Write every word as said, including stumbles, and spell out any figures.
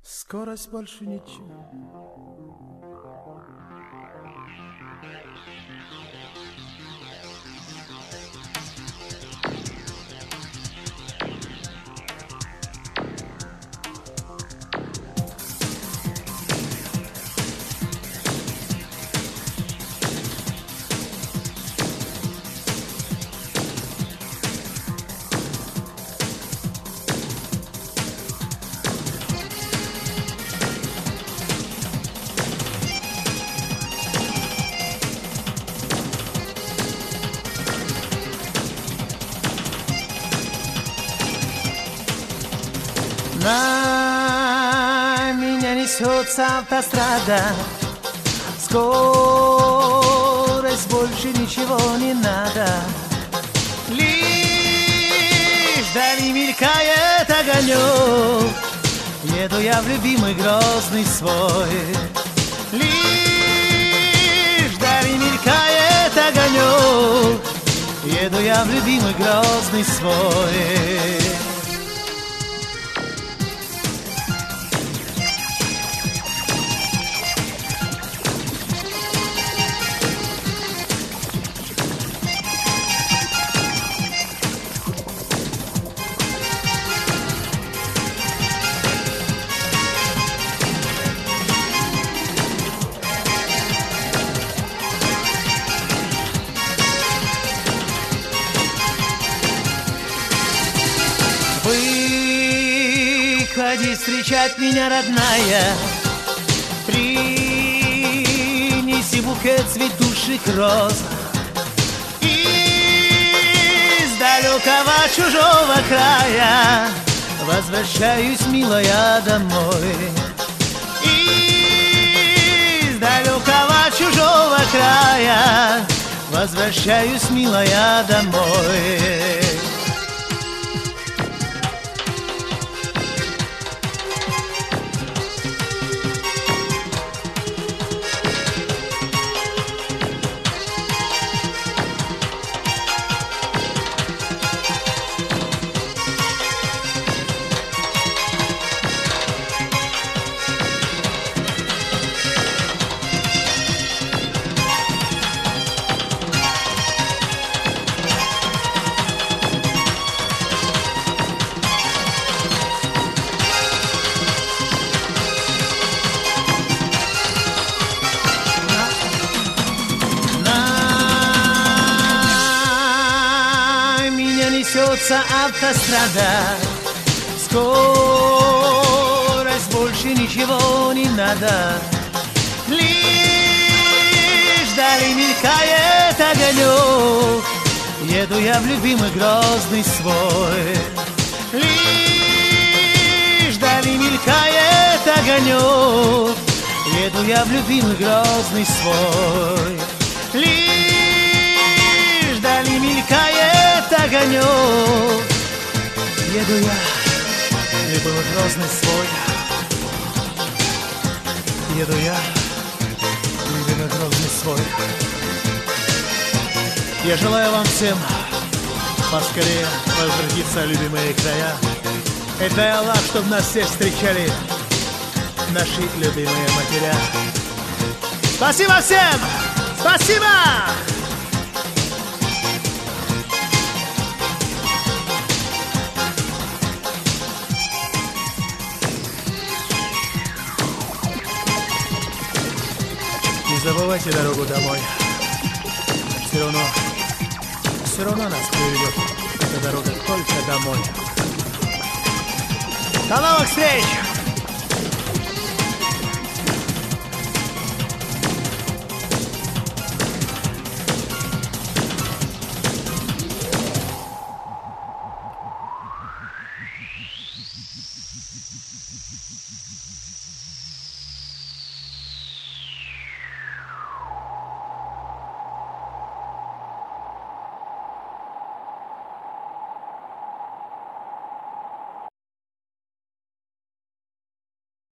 Скорость больше ничего. На меня несется автострада, скорость больше ничего не надо. Лишь вдали мелькает огонек, еду я в любимый Грозный свой. Лишь вдали мелькает огонек, еду я в любимый Грозный свой. Выходи встречать меня, родная, принеси букет цветущих роз. Из далекого чужого края возвращаюсь, милая, домой. Из далекого чужого края возвращаюсь, милая, домой. Несется автострада, скорость больше ничего не надо. Лишь вдали мелькает огонек, еду я в любимый Грозный свой. Лишь вдали мелькает огонек, еду я в любимый Грозный свой. Лишь вдали мелькает огонек, еду я, любимый Грозный свой. Еду я, любимый Грозный свой. Я желаю вам всем поскорее возвратиться в любимые края. И дай Аллах, чтобы нас всех встречали наши любимые матеря. Спасибо всем! Спасибо! Не забывайте дорогу домой. Все равно, все равно нас приведет эта дорога только домой. До новых встреч!